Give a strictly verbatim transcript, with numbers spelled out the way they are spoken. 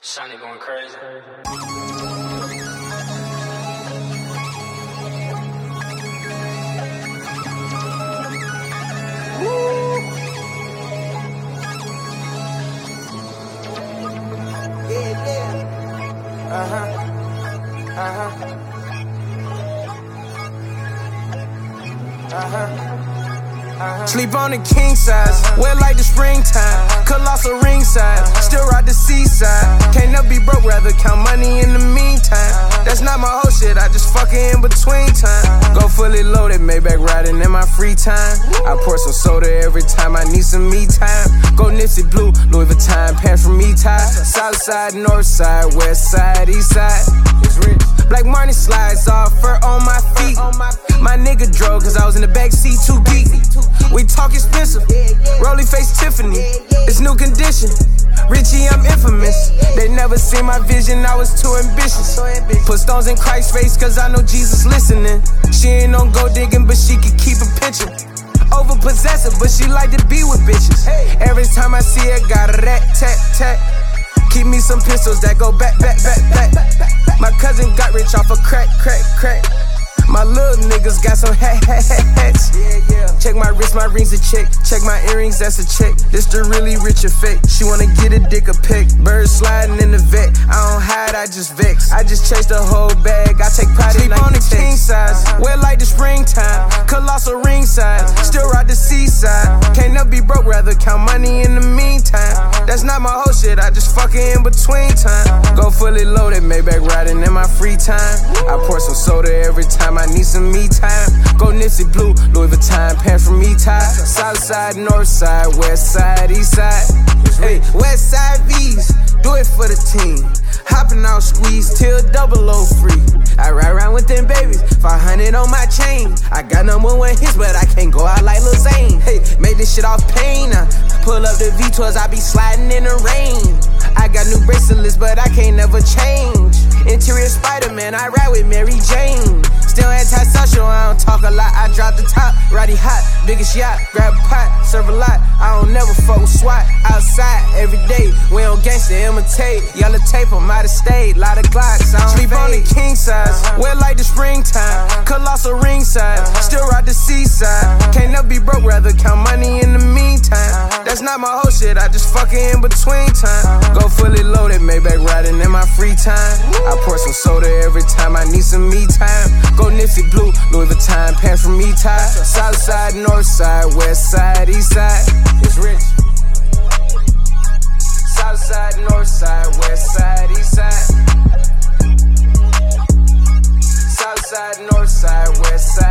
Sonny going crazy. Woo. Yeah, yeah. Uh-huh. Uh-huh. Uh-huh. Uh-huh. Sleep on the king size, uh-huh. Wet like the springtime, uh-huh. Colossal ringside, uh-huh. Still ride the seaside, uh-huh. Can't never be broke, rather count money in the meantime, uh-huh. That's not my whole shit, I just fuck it in between time, uh-huh. Go fully loaded, Maybach riding in my free time. Woo. I pour some soda every time I need some me time. Go Nipsey Blue, Louis Vuitton, pants from me tie. South side, north side, west side, east side. It's rich. Black Martin slides off, fur on my feet. My nigga drove cause I was in the backseat too geek. We talk expensive, Rolly face Tiffany. It's new condition, Richie I'm infamous. They never seen my vision, I was too ambitious. Put stones in Christ's face cause I know Jesus listening. She ain't on go digging but she can keep a picture. Over possessive but she like to be with bitches. Every time I see her got a rat tat tat. Keep me some pistols that go back, back, back, back. My cousin got rich off a crack, crack, crack. My little niggas got some hat, hat, hat, hats. Yeah, yeah. Check my wrist, my rings a check. Check my earrings, that's a check. This the really rich effect. She wanna get a dick a pick. Bird sliding in the vet. I don't hide, I just vex. I just chase the whole bag. I take pride in like on the king size. Uh-huh. Wet like the springtime. Uh-huh. Colossal ringside. Uh-huh. Still ride the seaside. Uh-huh. Can't never be broke, rather count money in the meantime. Uh-huh. That's not my whole shit, I just fuck it in between time. Uh-huh. Go fully loaded, Maybach riding in my free time. Woo. I pour some soda every time I need some me time. Go Nipsey Blue, Louis Vuitton, pants from me tie. South side, north side, west side, east side. Hey, west side V's, do it for the team. Hopping out squeeze till double O free. I ride around with them babies, five hundred on my chain. I got number one hits, but I can't go out like Lil Zane. Hey, made this shit off pain. I pull up the V twelves, I be sliding in the rain. I got new bracelets, but I can't never change. Interior Spider-Man, I ride with Mary Jane. Still anti-social, I don't talk a lot. I drop the top, Roddy hot, biggest yacht. Grab a pot, serve a lot. I don't never fuck with SWAT. Outside every day, we on gangsta imitate. Yellow tape, I'm out of state. Lot of Glocks, I don't sleep fade. On the king size, uh-huh. Wet like the springtime, uh-huh. Colossal ringside, uh-huh. Still ride the seaside, uh-huh. Can't never be broke, rather count money in the meantime, uh-huh. That's not my whole shit, I just fuck it in between time, uh-huh. Go fully loaded, Maybach riding in my free time. Woo. I pour some soda every time I need some me time. Go Nipsey Blue, Louis Vuitton, pants from me tie. South side, north side, west side, east side. It's rich. South side, north side, west side, east side. South side, north side, west side.